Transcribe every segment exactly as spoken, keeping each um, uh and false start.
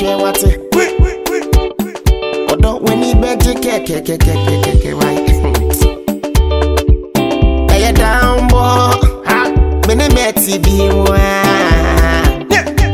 share what it. Or don't when he beg you, ke ke ke ke ke ke ke right. Hey, you down, boy. Many meti be one.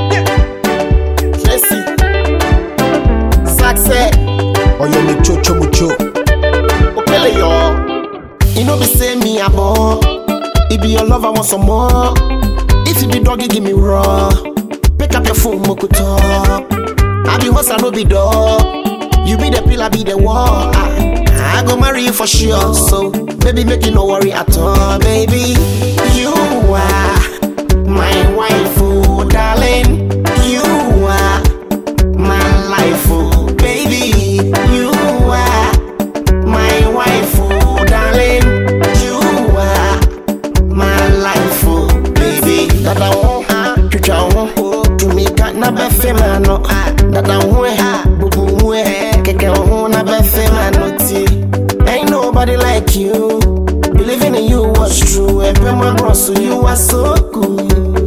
Tracy, success. Oh, you me chocho mucho. Okay, yo. You know, be say me a boy. If be your lover, want some more. If you be doggy, give me raw. Pick up your phone, moku talk. I be horse, I no be dog. You be the pillar, be the wall. I, I go marry you for sure. So, baby, make you no worry at all, baby. You are my wife, oh darling. You are my life, oh baby. You are my wife, oh darling. You are my life, oh baby. Dada wo, chucha wo, tumika na befe mano. Dada wo, bubu wo, keke wo na befe mano ti. Ain't nobody like you. Believing in you was true. And my bro, so you are so cool.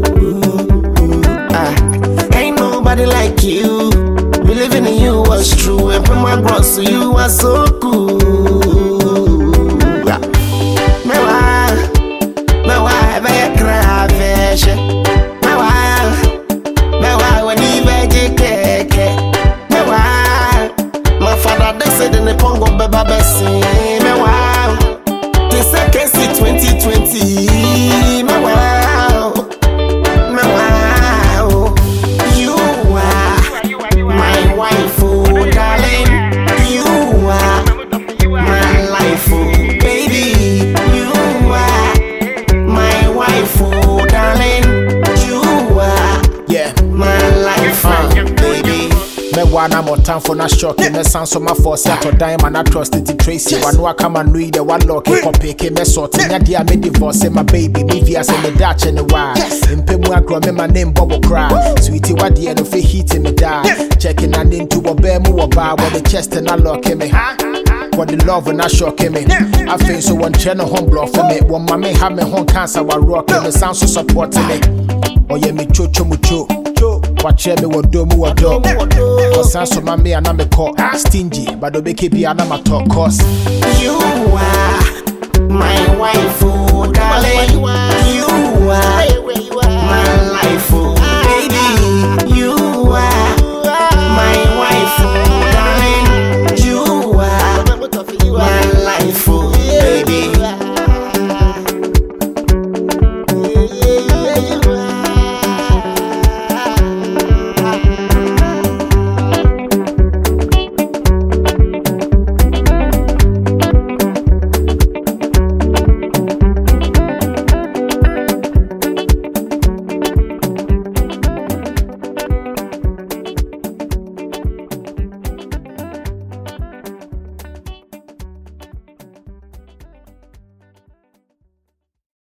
Ah, ain't nobody like you. Believing in you was true. And my bro, so you are so cool. Me wa, me wa, be crave. Me wa, me wa, when he be keke. Me wa, my father they said in the pongo beba besi. Me wa, they say K C twenty twenty. Me wa, me wa, you are my wife, oh darling. You are my life, oh baby. You are my wife, oh darling. You are Yeah. my life, oh baby. Me wana more time for na shock. Me sound so my force at or dime and I trust it Tracy. One wa come and read the one lock it copy ke me sort. Nya dia me divorce my baby. Me via say me dash in the wa. Impe mu agro me my name bubble cry. Sweetie wa dia no fe heat me die. Checking and into a bear mu oba with the chest and I lock me. What the love and I shock me. I feel so one channel home block for me. One mommy have me home cancer while rocking me sound so supporting me. Oh yeah me chocho mucho. Watch me what do me what do. Cause I saw my me and I'm a call stingy, but the baby and I'm a talk cause you are my wife.